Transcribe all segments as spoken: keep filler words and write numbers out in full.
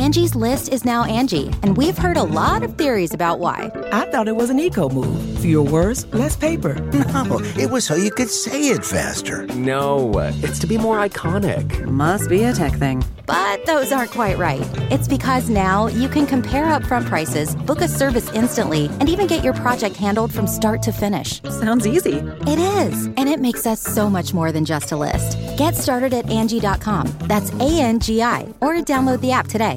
Angie's List is now Angie, and we've heard a lot of theories about why. I thought it was an eco move. Fewer words, less paper. No, it was so you could say it faster. No, it's to be more iconic. Must be a tech thing. But those aren't quite right. It's because now you can compare upfront prices, book a service instantly, and even get your project handled from start to finish. Sounds easy. It is, and it makes us so much more than just a list. Get started at Angie dot com. That's A N G I, or download the app today.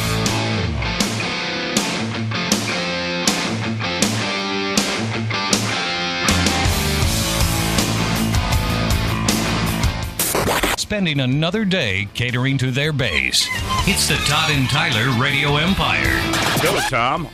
Spending another day catering to their base. It's the Todd and Tyler Radio Empire. Go, Tom.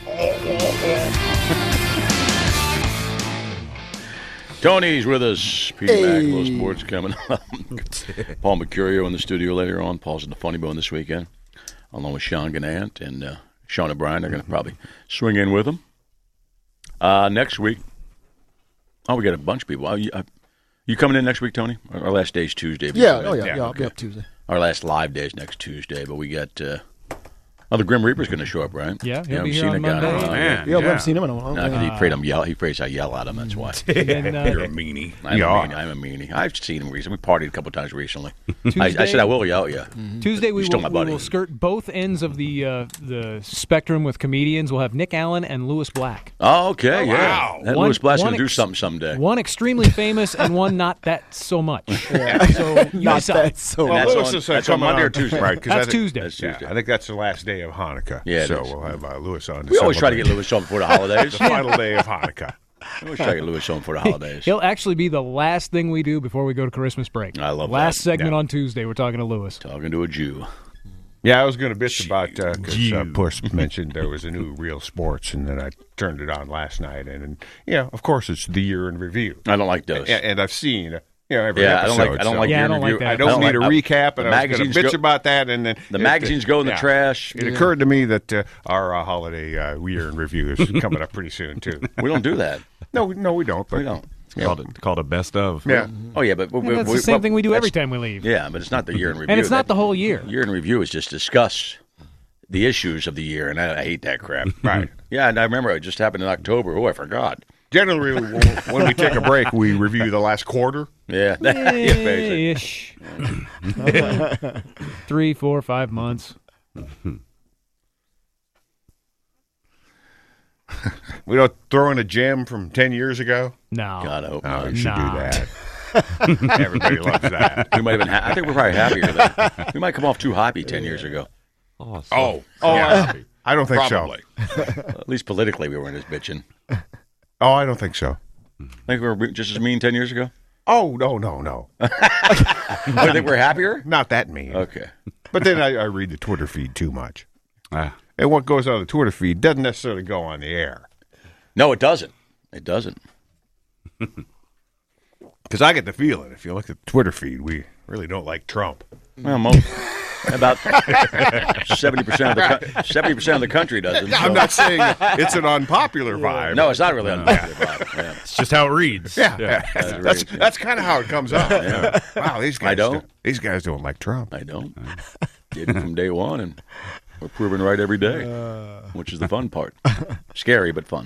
Tony's with us. Peter Hey. Mac, Low Sports coming up. Paul Mercurio in the studio later on. Paul's at the Funny Bone this weekend, along with Sean Gannant and uh, Sean O'Brien. They're going to probably swing in with him. Uh, next week, oh, we got a bunch of people. Oh, you, uh, you coming in next week, Tony? Our last day's Tuesday. Yeah, oh yeah, Yeah, yeah, I'll okay. be up Tuesday. Our last live day is next Tuesday, but we got uh, oh, the Grim Reaper's going to show up, right? Yeah, he'll You be haven't here seen on the guy. Monday. Uh, Man, Yeah, we haven't seen him in a while. No, 'cause he afraid I'm yell. He afraid I yell at him. That's why. And then, uh, You're a meanie. I'm, You a are. meanie. I'm a meanie. I've seen him recently. We partied a couple times recently. I, I Tuesday- said I will yell at you. Tuesday we You're still will, my we buddy. will skirt both ends of the uh, the spectrum with comedians. We'll have Nick Allen and Lewis Black. Oh, okay, Oh, yeah. wow. That One- Lewis Black's one going to do ex- something someday. One extremely famous and one not that so much. So you Not decide. that so. Well, That's Lewis on- is, uh, that's on coming Monday or Tuesday? Right, 'cause That's I think- Tuesday. That's Yeah, Tuesday. I think that's the last day of Hanukkah. Yeah, it so is. we'll have uh, Lewis on. to We always try to get celebrate Lewis on before the holidays. the final day of Hanukkah. We always try to get Lewis on for the holidays. He'll actually be the last thing we do before we go to Christmas break. I love Last that. segment Yeah. on Tuesday, we're talking to Lewis. Talking to a Jew. Yeah, I was going to bitch about because uh, Jew. Puss mentioned there was a new Real Sports, and then I turned it on last night, and, and yeah, of course it's the year in review, I don't like those. and, and I've seen uh, you know every Yeah, I don't episode. like. I don't so like Yeah, I year don't like review. that. I don't, need a like- recap, the and I was going magazines to bitch go- about that, and then The it- magazines go in the yeah. trash. It occurred to me that uh, our uh, holiday uh, year in review is coming up pretty soon too. We don't do that. No, no, we don't. But, We don't. Yeah. Called it called a best of. Yeah. Oh yeah, but we, And that's the same thing we do every time we leave. Yeah, but it's not the year in review. And it's not That- the whole year. Year in review is just discuss the issues of the year, and I, I hate that crap. Right. Yeah, and I remember it just happened in October. Oh, I forgot. Generally, when we take a break, we review the last quarter. Yeah, yeah, basically. Ish. Three, four, five months. We don't throw in a gem from ten years ago. No. God, I hope Oh, not. you should Nah. do that. Everybody loves that. We might have been. Ha- I think we're probably happier. Then. We might come off too happy ten years ago. Oh, so- Oh, oh, yeah. I don't think Probably. so. At least politically, we weren't as bitching. Oh, I don't think so. I think we were just as mean ten years ago. Oh, no, no, no. I think we're happier. Not that mean. Okay. But then I, I read the Twitter feed too much. Ah. And what goes on the Twitter feed doesn't necessarily go on the air. No, it doesn't. It doesn't. Because I get the feeling, if you look at the Twitter feed, we really don't like Trump. Well, most, about seventy percent of the seventy percent of the country doesn't. I'm so- not saying it's an unpopular vibe. No, it's not really unpopular. Bob. Yeah. It's just how it reads. Yeah, That's that's right. that's kind of how it comes off. Yeah. Wow, these guys I don't. don't. These guys don't like Trump. I don't. Did it from day one, and we're proven right every day, which is the fun part. Scary, but fun.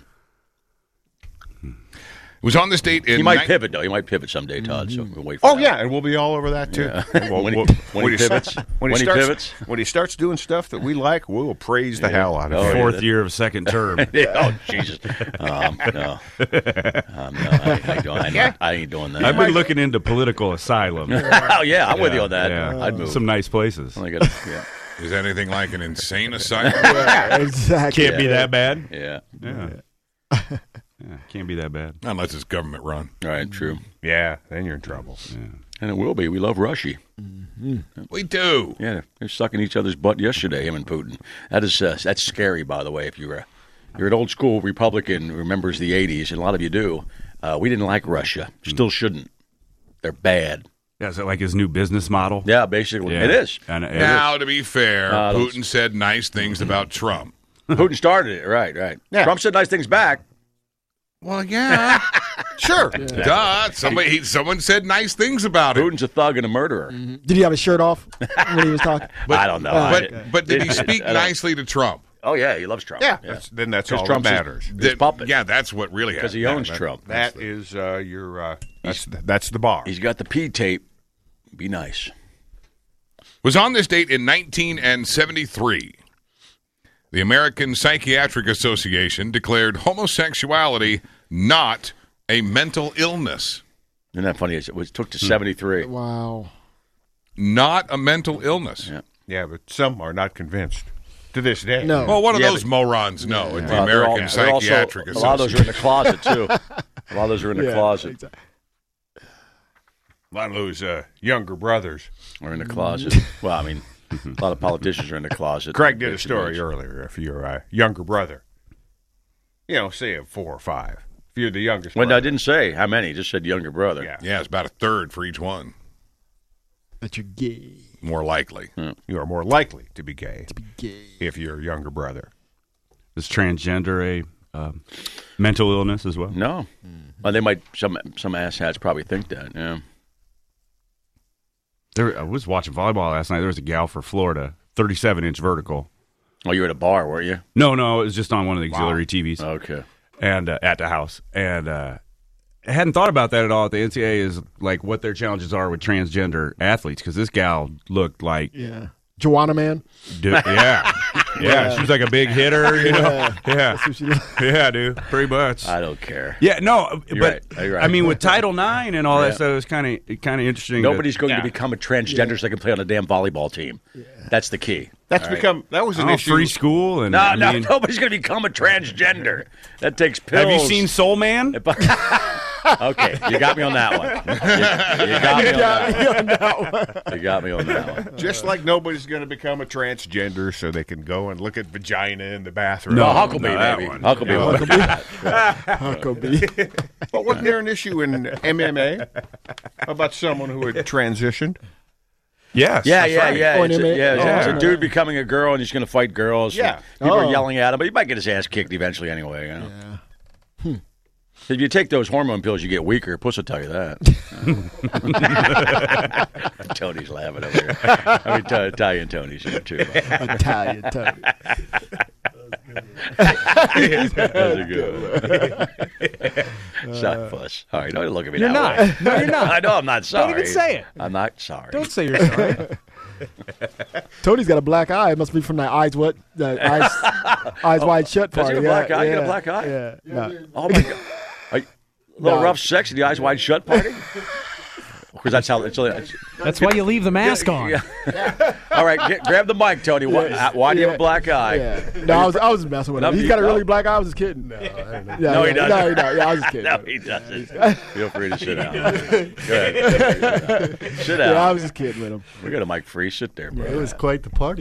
It was on this date in He might ni- pivot, though. He might pivot someday, Todd. So we'll wait for Oh that. yeah, and we'll be all over that too. Yeah. We'll- When he- we'll- when he pivots. when, When he he starts, pivots. when he starts doing stuff that we like, we'll praise the hell out of Oh, it. yeah. fourth year of second term. oh Jesus! Um, no, um, no, I, I, don't, I, not, I ain't doing that. I've been looking into political asylum. oh yeah, I'm with you on that. Yeah. I'd move. Some nice places. I gotta, yeah, Is anything like an insane asylum? Exactly. Can't be that bad. yeah. Yeah. Yeah, can't be that bad. Unless it's government run. All right, true. Yeah, then you're in trouble. Yeah. And it will be. We love Russia. We do. Yeah, they're sucking each other's butt yesterday. Him and Putin. That is uh, that's scary, by the way. If you're a you're an old school Republican who remembers the eighties, and a lot of you do. Uh, we didn't like Russia. Still shouldn't. They're bad. Yeah, is it like his new business model? Yeah, basically, Yeah. it is. And it Now, is. to be fair, Uh, those- Putin said nice things about Trump. Putin started it. Right, right. Yeah. Trump said nice things back. Well, yeah. Sure. Yeah. Duh. Somebody, he, someone said nice things about him. Putin's a thug and a murderer. Mm-hmm. Did he have his shirt off when he was talking? But, I don't know. But, okay. but did he speak nicely to Trump? Oh, yeah. He loves Trump. Yeah. yeah. That's, then that's all Trump's that matters. His, his puppet. Yeah, that's what really Because he happened. owns that, Trump. That the, is uh, your, uh, that's, that's the bar. He's got the P tape. Be nice. Was on this date in nineteen seventy-three. The American Psychiatric Association declared homosexuality not a mental illness. Isn't that funny? It was took to seventy-three. Wow. Not a mental illness. Yeah. Yeah, but some are not convinced to this day. No. Well, one of Yeah, those but- morons know at the Well, they're American all- they're also- Psychiatric A lot of those are in the Association. closet, too. A lot of those are in the Yeah, closet. exactly. A lot of those uh, younger brothers. Or in the closet. Well, I mean, a lot of politicians are in the closet. Craig did a story earlier. If you're a younger brother, you know, say a four or five. If you're the youngest Well, brother. I didn't say how many. Just said younger brother. Yeah. Yeah, it's about a third for each one. That you're gay. More likely. You are more likely to be gay To be gay. if you're a younger brother. Is transgender a uh, mental illness as well? No. Well, they might. Some some asshats probably think that. Yeah. There, I was watching volleyball last night. There was a gal for Florida, thirty-seven inch vertical. Oh, you were at a bar, were you? No, no, it was just on one of the auxiliary Wow. T Vs Okay. and uh, at the house. And uh, I hadn't thought about that at all. At the N C double A is like what their challenges are with transgender athletes because this gal looked like, Yeah. Joanna Man. dude, yeah, yeah, she was like a big hitter, you know, Yeah. yeah, That's what she looked yeah, dude, pretty much. I don't care. Yeah, no, You're but right. You're right. I mean, with Title nine and all Yeah. that stuff, it's kind of kind of interesting. Nobody's that, going Yeah. to become a transgender so they can play on a damn volleyball team. That's the key. That's become that was an oh, issue. free school and No, I no, mean, nobody's going to become a transgender. That takes pills. have you seen Soul Man? Okay, you got me on that one. You, you got me on that one. You got me on that one. Just like nobody's going to become a transgender so they can go and look at vagina in the bathroom. No, Huckabee, no, that maybe. one. Huckabee. Huckabee. But wasn't there an issue in M M A about someone who had transitioned? Yes. Yeah, that's yeah, right. yeah. Oh, It's, an a, M M A? yeah, it's, Oh, it's a yeah. dude becoming a girl and he's going to fight girls. Yeah. People Oh. are yelling at him, but he might get his ass kicked eventually anyway. You know? Yeah. If you take those hormone pills, you get weaker. Puss will tell you that. Tony's laughing over here. I mean, t- Italian Tony's here, too. Italian Tony. That's a good one. Sorry, Puss. All right, don't look at me You're that not. way. No, you're not. I know I'm not sorry. Don't even say it. I'm not sorry. Don't say you're sorry. Tony's got a black eye. It must be from that eyes what the eyes eyes wide shut Does he party. have a black yeah, eye? You got a yeah, black eye? Yeah. No. Oh, my God. Are you, a little No. rough sex at the Eyes Wide Shut party? Because that's how it's. it's That's why you leave the mask on. Yeah. All right, get, grab the mic, Tony. Why, Yeah. why do you have a Yeah. black eye? Yeah. No, I was I was messing with him. No, He's got a no. really black eye. I was just kidding. No, yeah, No, he yeah. doesn't. No, he doesn't. Yeah, I was just kidding. No, he doesn't. Feel free to sit down. Go ahead. Sit down. Yeah, I was just kidding with him. We got a mic free. Sit there, bro. It was quite the party.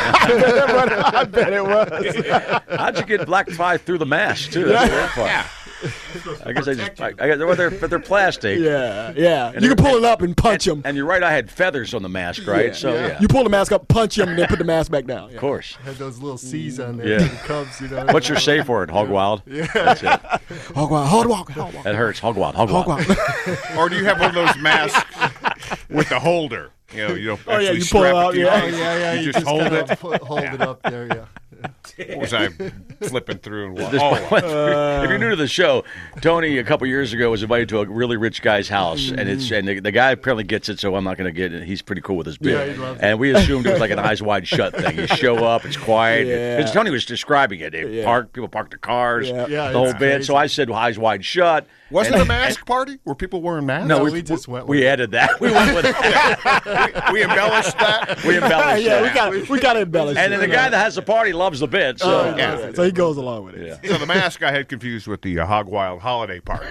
I bet it was. How'd you get black eye through the mask too? That's the weird part. I guess they just. I, I guess well, they're but they're plastic. Yeah, yeah. And you can they're- pull it up and punch him. And you're right. I had feathers on the mask, right? Yeah, so yeah. You pull the mask up, punch him, and then put the mask back down. Of course. Had those little C's on there. Yeah. For the Cubs, you know. What's your safe word? Hog wild. Yeah. That's it. Hog wild, hog wild, hog wild. That hurts. Hog wild. Hog Hog wild. wild. Or do you have one of those masks with the holder? You know, you don't Oh, yeah, actually you pull it strap out, to your yeah. Oh, face. yeah, yeah. You, just, hold kinda it. Put, hold it up there, yeah. What was I flipping through and what? This- Oh, if you're new to the show, Tony a couple years ago was invited to a really rich guy's house, and it's and the, the guy apparently gets it, so I'm not going to get it. He's pretty cool with his bit, Yeah, he loves it. and we assumed it was like an eyes wide shut thing. You show up, it's quiet. Yeah. It's Tony was describing it. They Yeah. park, people park their cars, Yeah. Yeah, the whole it's bit. crazy. So I said well, eyes wide shut. wasn't and, it a mask party? Were people wearing masks? No, No, we, we just went we with it. added that. We went with that. we, we embellished that. We embellished yeah, we that. got we got to embellish. And then the it. guy that has the party loves the bit. So Oh, yeah. So he goes along with it. Yeah. So the mask I had confused with the uh, Hog Wild holiday party.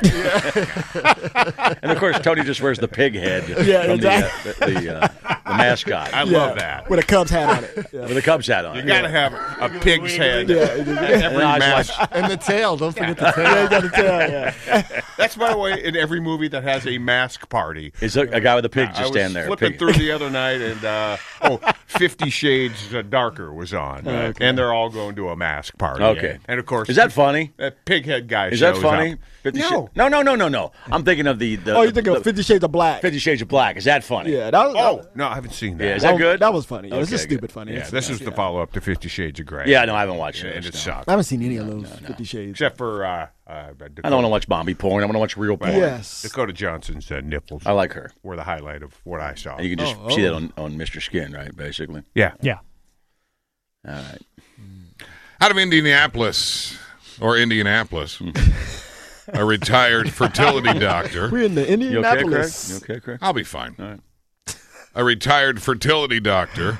And of course, Tony just wears the pig head Yeah, from the, uh, exactly. the, the, uh, the mascot I Yeah, love that. with a Cubs hat on it. Yeah. with a Cubs hat on. You got to have a pig's head. Yeah, at every eyes mask. And the tail. Don't forget the tail. yeah, you got to tell. Yeah. That's by the way in every movie that has a mask party. Is a, a guy with a pig I just was stand there. flipping Pig. through the other night, and uh, oh, Fifty Shades uh, Darker was on, and they're all going to a mask party. Okay. And, of course... Is that funny? That pighead guy Is that shows funny? up. Fifty No. Shades- no, no, no, no, no. I'm thinking of the... the Oh, you think the, of Fifty Shades of Black? Fifty Shades of Black. Is that funny? Yeah, that was. Oh, no, I haven't seen that. Yeah, is that good? That was funny. Yeah, it was Okay, just good. stupid funny. Yeah, It's- this is the yeah. follow-up to Fifty Shades of Grey. Yeah, no, I haven't watched Yeah, it. and it no. sucked. I haven't seen any of those Fifty Shades. Except for... Uh, uh, I don't want to watch Bombi porn. I want to watch real porn. Yes. Dakota Johnson's uh, nipples. I like her. Were the highlight of what I saw. And you can just Oh, see oh. that on, on Mister Skin, right, basically? Yeah. Yeah. All right. Out of Indianapolis, or Indianapolis, a retired fertility doctor. We're in the You okay, Craig? Indianapolis. You okay, Craig? I'll be fine. All right. A retired fertility doctor,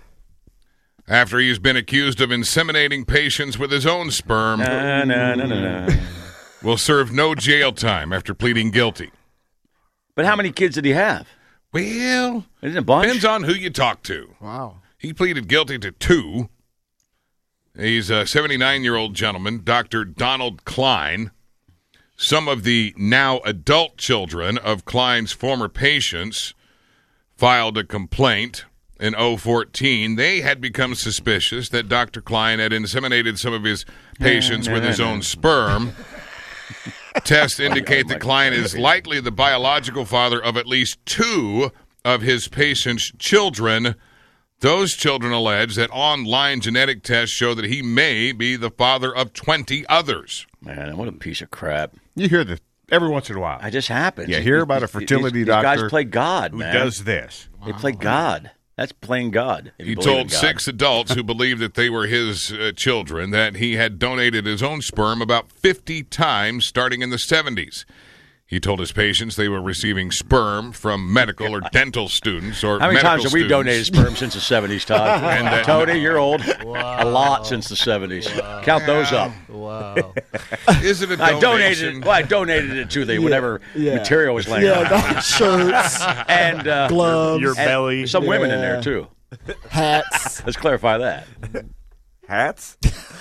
after he's been accused of inseminating patients with his own sperm, Na, na, na, na, na. will serve no jail time after pleading guilty. But how many kids did he have? Well, Isn't it a bunch? depends on who you talk to. Wow. He pleaded guilty to two. He's a seventy-nine-year-old gentleman, Doctor Donald Klein. Some of the now adult children of Klein's former patients filed a complaint in oh fourteen. They had become suspicious that Doctor Klein had inseminated some of his patients no, with no, his no. own sperm. Tests indicate that Klein is likely the biological father of at least two of his patients' children. Those children allege that online genetic tests show that he may be the father of twenty others. Man, what a piece of crap. You hear this every once in a while. It just happens. You hear about a fertility these, doctor These guys play God, who man. does this. They play God. That's playing God. if He you believe in told God. six adults who believed that they were his uh, children that he had donated his own sperm about fifty times starting in the seventies. He told his patients they were receiving sperm from medical or dental students or How many medical times have we students. donated sperm since the seventies, Todd? And that- Tony, you're old. Wow. A lot since the seventies. Count those up. Wow. Is it a I donation? donated. Well, I donated it to the whatever yeah. material was laying Yeah, around, the shirts, and uh, gloves, Your and belly. Some women in Yeah. there too. hats. Let's clarify that. Hats?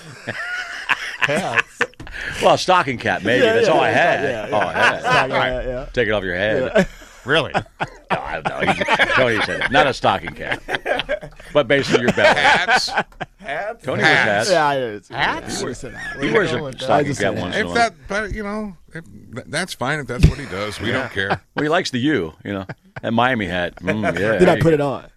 hats. Well, stocking cap, maybe. Yeah, That's yeah, all I yeah, had. yeah, yeah. All I had. Stocking hat, yeah. Take it off your head. Really? No, I don't know. Tony said it. Not a stocking cap, but basically your belly. Hats. Hats? Tony wears hats. Yeah, I it's, Hats? He wears, He wears going a with that? stocking I just cap said once in a If while. that, but you know, if, th- that's fine if that's what he does. We don't care. Well, he likes the U, you know. That Miami hat. Mm, yeah. Then I put it on.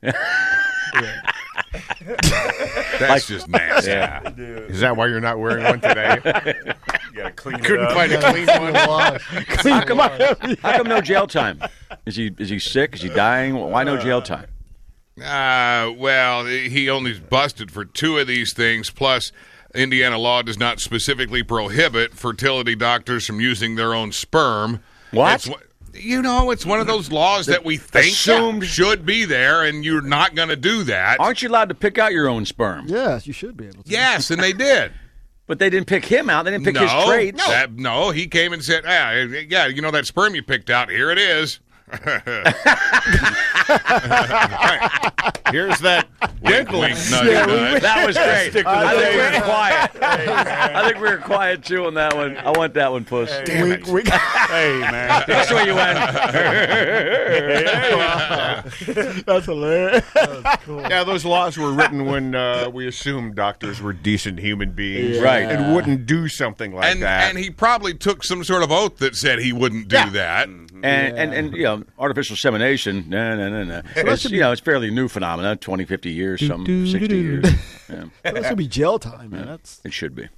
That's just nasty. Yeah. Is that why you're not wearing one today? You gotta clean it Couldn't up. find a clean one. How come, how come no jail time? Is he is he sick? Is he dying? Why no jail time? Uh, well, he only busted for two of these things. Plus, Indiana law does not specifically prohibit fertility doctors from using their own sperm. What? It's, one- you know, it's one of those laws that we think Assumed- should be there, and you're not going to do that. Aren't you allowed to pick out your own sperm? Yes, you should be able to. Yes, and they did. But they didn't pick him out. They didn't pick no, his traits. that- no, he came and said, ah, yeah, you know that sperm you picked out? Here it is. Here's that Wink, wink, nudge, Yeah, we- nudge. That was great. Stick with I the think we name. were quiet. I think we were quiet too on that one. I want that one, Puss. Damn Wink, it. wink. Hey, man. That's the way you went. That's hilarious. Yeah, those laws were written when uh, we assumed doctors were decent human beings, Yeah. Right. and wouldn't do something like and, that. and he probably took some sort of oth that said he wouldn't do Yeah. that. And, and and you know, artificial insemination, no, no, no, no. It's, you know, it's fairly new phenomenon, twenty, fifty years, some sixty years. Yeah, That should be jail time, man. That's it should be.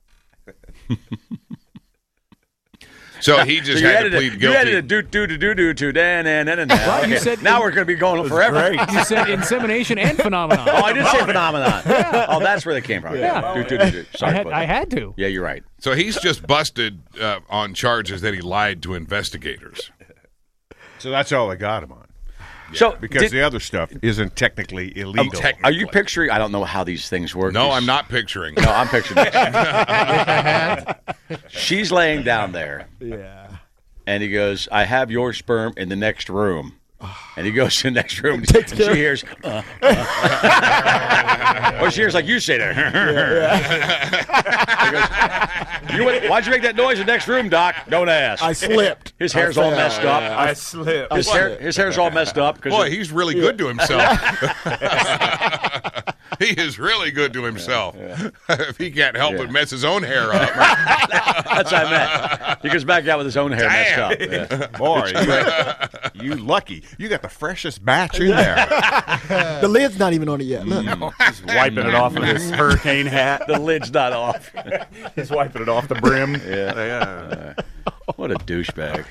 So he just So you had to added a- plead You guilty. added a do do do do do to dan dan dan dan. Well, you Okay, said- now we're going to be going forever. You said insemination and phenomenon. Oh, I did say phenomenon. Oh, that's where they came from. Yeah. Do, do, do, do. I Sorry, had, Puss. I had to. Yeah, you're right. So he's just busted uh, on charges that he lied to investigators. So that's all they got him on. So Because did- the other stuff isn't technically illegal. tech- Are you picturing? I don't know how these things work. No, These- I'm not picturing. No, I'm picturing this. She's laying down there, yeah. and he goes, "I have your sperm in the next room." And he goes to the next room, and Takes she care- hears, uh, uh. or she hears like you say there. He goes, you went, why'd you make that noise in the next room, Doc? Don't ask. I slipped. His hair's I all fell. messed up. I slipped. His, hair, his hair's all messed up. 'cause Boy, of- he's really good to himself. he is really good to himself. Yeah, if he can't help Yeah. but mess his own hair up. That's what I meant. He goes back out with his own hair messed up. Yeah. Boy, you, you lucky. You got the freshest batch in there. The lid's not even on it yet. Look. No, he's wiping it off of his hurricane hat. The lid's not off. He's wiping it off the brim. Yeah. yeah. Uh, what a douchebag.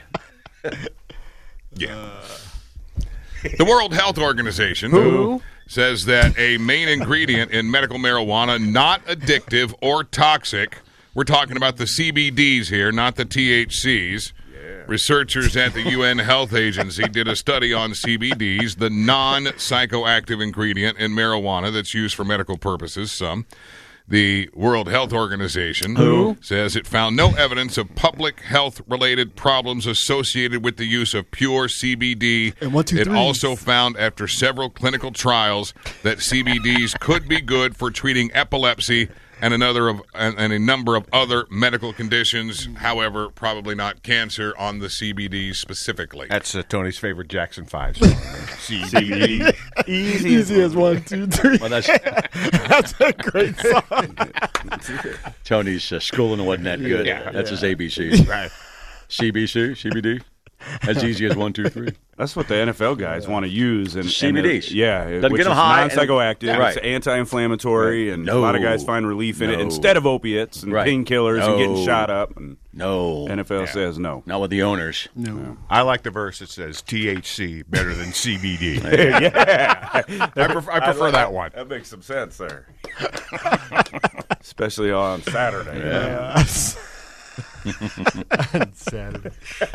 Yeah. The World Health Organization Who? says that a main ingredient in medical marijuana, not addictive or toxic, we're talking about the C B Ds here, not the T H Cs. Yeah. Researchers at the U N Health Agency did a study on C B Ds, the non-psychoactive ingredient in marijuana that's used for medical purposes, some. The World Health Organization Who? says it found no evidence of public health-related problems associated with the use of pure C B D. And one, two, it three. also found after several clinical trials that C B Ds could be good for treating epilepsy and another of and, and a number of other medical conditions. However, probably not cancer on the C B D specifically. That's uh, Tony's favorite Jackson Five song. C B D. Easy, Easy as one, two, three. Well, that's, That's a great song. Tony's uh, schooling wasn't that good. Yeah. That's his A B Cs. Right. C B C, C B D. As easy as one, two, three. That's what the N F L guys want to use. And, C B Ds. And, yeah, Doesn't which get them is high and- non-psychoactive. Yeah. Right. It's anti-inflammatory, Right. and No. a lot of guys find relief in it No. instead of opiates and Right. painkillers No. and getting shot up. And No. N F L Yeah. says no. Not with the owners. No. I like the verse that says T H C better than C B D. yeah, I prefer, I prefer like that one. That makes some sense there, especially on Saturday. Yeah. Saturday.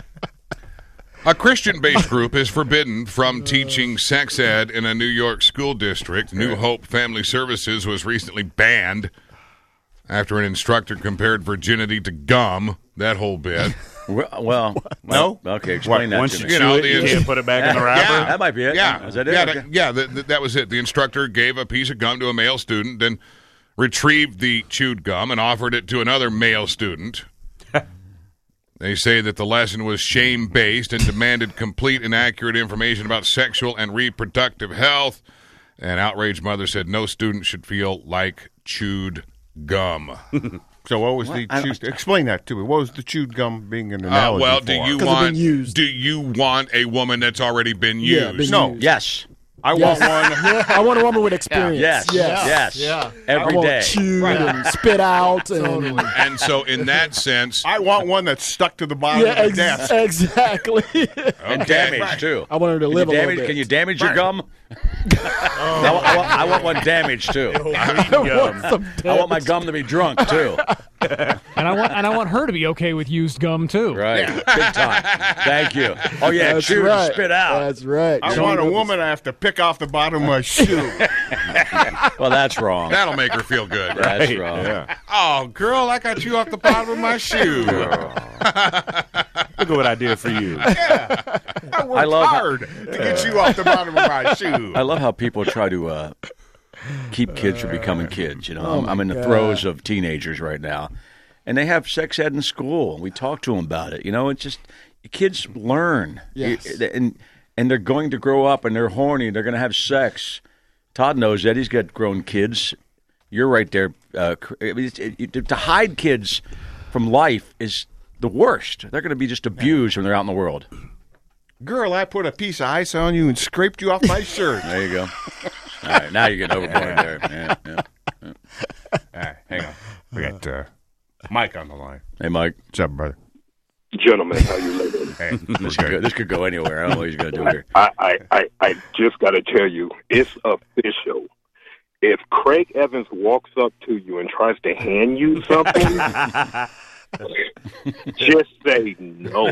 A Christian-based group is forbidden from teaching sex ed in a New York school district. New Hope Family Services was recently banned after an instructor compared virginity to gum. That whole bit. Well, well, No? Okay, explain that Once to you me. You chew know, it, the- you can't put it back in the wrapper. Yeah. That might be it. Yeah, Is that it? yeah, Okay. that, yeah. That, that- that was it. The instructor gave a piece of gum to a male student, then retrieved the chewed gum and offered it to another male student. They say that the lesson was shame-based and demanded complete and accurate information about sexual and reproductive health. An outraged mother said no student should feel like chewed gum. So what was the I don't- chewed? Explain that to me. What was the chewed gum being an Uh, analogy well, for? do you 'Cause it's been want used. do you want a woman that's already been Yeah, used? been No. used. Yes. I Yes. want one. Yeah, I want a woman with experience. Yes. Yes. Yes. Yeah. Every I want day. chewed and spit out. And, Totally. And so, in that sense, I want one that's stuck to the bottom Yeah, of the ex- desk. exactly. And Okay. damage, too. I want her to Can live you a little damage, bit. Can you damage your gum? I, want, I, want, I want one damaged, too. I want some I want my damage. gum to be drunk, too. And I want and I want her to be okay with used gum too. Right. Big time. Thank you. Oh, yeah, That's chew right. and spit out. That's right. I Show want a me woman I have to pick off the bottom of my shoe. Well, that's wrong. that'll make her feel good. That's wrong. Yeah. Oh, girl, I got you off the bottom of my shoe. Look at what I did for you. I worked I love how- hard to get you off the bottom of my shoe. I love how people try to uh, keep kids from becoming kids. You know, Oh I'm, I'm in the my throes of teenagers right now, and they have sex ed in school. We talk to them about it. You know, it's just kids learn, Yes. and and they're going to grow up, and they're horny. They're going to have sex. Todd knows that. He's got grown kids. You're right there. Uh, it, it, it, to hide kids from life is the worst. They're going to be just abused when they're out in the world. Girl, I put a piece of ice on you and scraped you off my shirt. There you go. All right, now you're getting overboard there. Yeah, yeah. All right, hang on. We got uh, Mike on the line. Hey, Mike. What's up, brother? Gentlemen, how you living? Hey, This could, go, this could go anywhere. I don't know what he's going to do here. I, I, I, I just got to tell you, it's official. If Craig Evans walks up to you and tries to hand you something, just say no.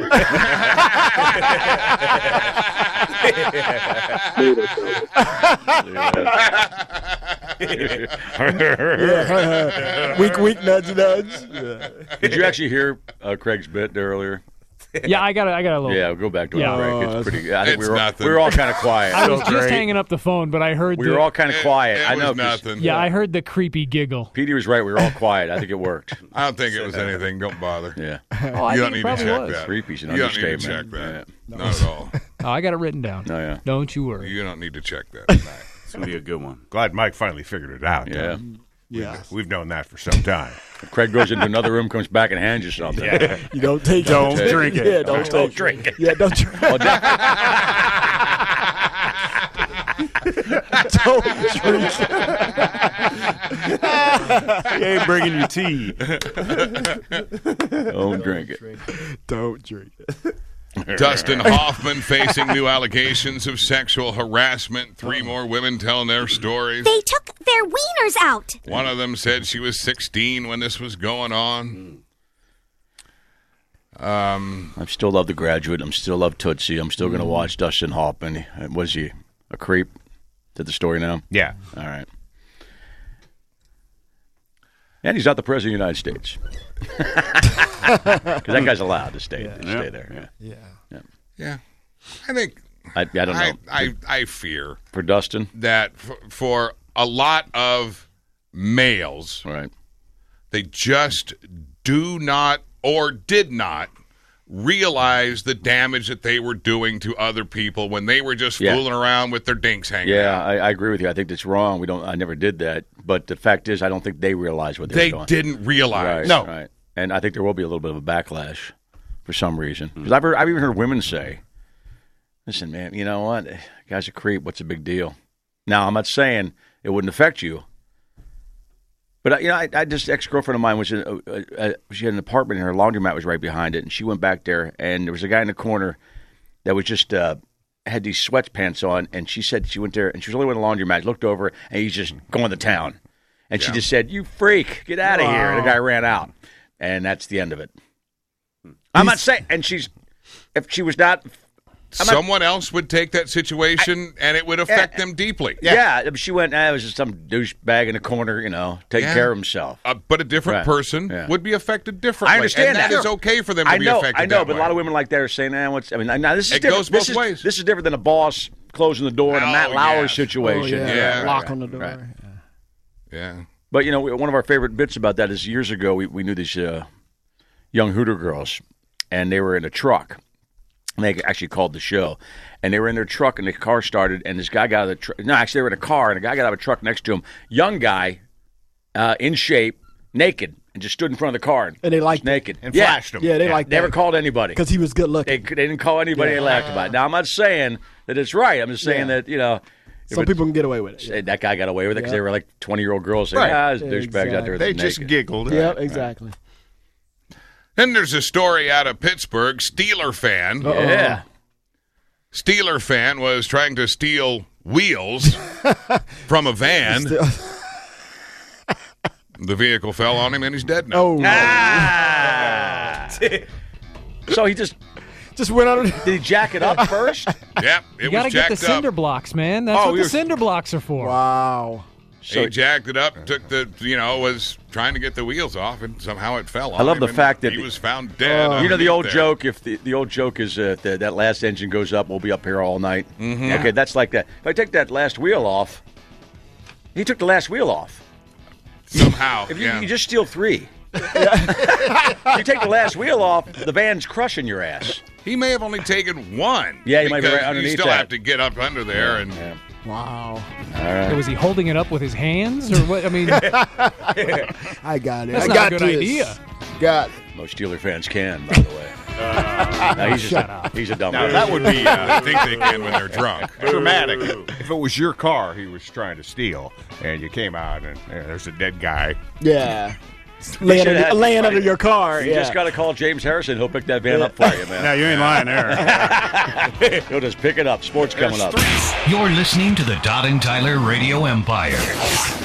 Yeah. Weak, weak, nudge, nudge. Yeah. Did you actually hear uh, Craig's bit earlier? Yeah, I got I got a little. Yeah, go back to it, Yeah. Craig. Oh, It's pretty. I think we it's were, nothing. we were all kind of quiet. I was So just great. hanging up the phone, but I heard We the, were all kind of quiet. It I know. was 'cause nothing. yeah, I heard the creepy giggle. Petey was right. We were all quiet. I think it worked. I don't think it was anything. Don't bother. Yeah. Oh, I You don't think need it to probably check was. that. Creepy's an You don't need to understatement. check that. Yeah. Not at all. Oh, I got it written down. Oh, yeah. Don't you worry. You don't need to check that tonight. gonna be a good one. Glad Mike finally figured it out. Yeah. Yeah. We've, we've known that for some time. If Craig goes into another room, comes back and hands you something. Yeah. You don't take Don't it. drink it. Yeah, don't, Don't, take don't it. drink it. Yeah, don't drink Well, Jack- Don't drink He ain't bringing you tea. don't drink it. Don't drink it. Dustin Hoffman facing new allegations of sexual harassment. Three more women telling their stories. They took their wieners out. One of them said she was sixteen when this was going on. Um, I still love The Graduate. I'm still love Tootsie. I'm still going to watch Dustin Hoffman. Was he a creep? Did the story now? Yeah. All right. And he's not the president of the United States. Because that guy's allowed to stay, Yeah. to stay there. Yeah. Yeah. yeah, I think I, I don't know. I, I, I fear For Dustin? that f- for a lot of males, Right. they just do not or did not realize the damage that they were doing to other people when they were just Yeah. fooling around with their dinks hanging Yeah, out. I, I agree with you. I think that's wrong. We don't. I never did that. But the fact is, I don't think they realized what they, They were doing. didn't realize. Right, No. Right. And I think there will be a little bit of a backlash for some reason. Because I've, heard- I've even heard women say, listen, man, you know what? The guy's a creep. What's the big deal? Now, I'm not saying it wouldn't affect you. But, you know, I, I just, ex-girlfriend of mine, was in, uh, uh, she had an apartment and her laundromat was right behind it. And she went back there and there was a guy in the corner that was just, uh, had these sweatpants on. And she said she went there and she was only in the laundromat, looked over and he's just going to town. And she Yeah. just said, you freak, get out of here. And the guy ran out. And that's the end of it. I'm not saying, and she's, if she was not, I'm not- Someone else would take that situation and it would affect them deeply. yeah, she went, ah, it was just some douchebag in the corner, you know, taking Yeah. care of himself. Uh, but a different Right. person Yeah. would be affected differently. I understand and that. that. is okay for them to I be know, affected I know, that but way. a lot of women like that are saying, ah, what's, I mean, now this is It different. goes both this is, ways. This is different than a boss closing the door in a Oh, Matt Lauer yes. situation. Oh, yeah. Yeah. Lock Right, on the door. right. Yeah. But, you know, one of our favorite bits about that is years ago we, we knew these uh, young Hooter girls, and they were in a truck. And they actually called the show. And they were in their truck, and the car started, and this guy got out of the truck. No, actually, they were in a car, and a guy got out of a truck next to him. Young guy, uh, in shape, naked, and just stood in front of the car. And they liked was naked. And yeah. flashed him. Yeah, they liked Never that. called anybody. Because he was good They, looking. they didn't call anybody. Yeah. They laughed about it. Now, I'm not saying that it's right. I'm just saying Yeah. that, you know. Some if people can get away with it. it- That guy got away with it because Yeah. they were like twenty-year-old girls saying, Right. ah, there's douchebags out there They that's just naked. giggled. Yeah, Right. exactly. Then there's a story out of Pittsburgh. Steeler fan. Yeah. Steeler fan was trying to steal wheels from a van. The vehicle fell on him and he's dead now. Oh, Ah! So he just just went on. did he jack it up first? Yep, it You got to was get jacked the cinder up. blocks, man. That's Oh, what we the were- cinder blocks are for. Wow. He jacked it up, took the, you know, was trying to get the wheels off, and somehow it fell on I love him, the and fact that he the- was found dead. You know the old underneath joke. If the, the old joke is uh, that that last engine goes up, we'll be up here all night. Mhm. Okay, that's like that. If I take that last wheel off, he took the last wheel off. there. Somehow, If you, yeah. you just steal three, you take the last wheel off, the van's crushing your ass. He may have only taken one. Yeah, he might be because right underneath You still that. have to get up under there, and Yeah. Wow. All right. So was he holding it up with his hands, or what? I mean, I got it. That's I not got a good this. idea. Got it. Most Steeler fans can, by the way. No, he's, just Shut a, up. he's a dumb Now, guy. that would be uh, I think they can when they're drunk. dramatic. If it was your car he was trying to steal, and you came out and, and there's a dead guy. Yeah. Laying, should've under, had- laying under your car. You yeah. just got to call James Harrison. He'll pick that van up for you, man. Now you ain't lying there. He'll just pick it up. Sports coming up. You're listening to the Todd and Tyler Radio Empire.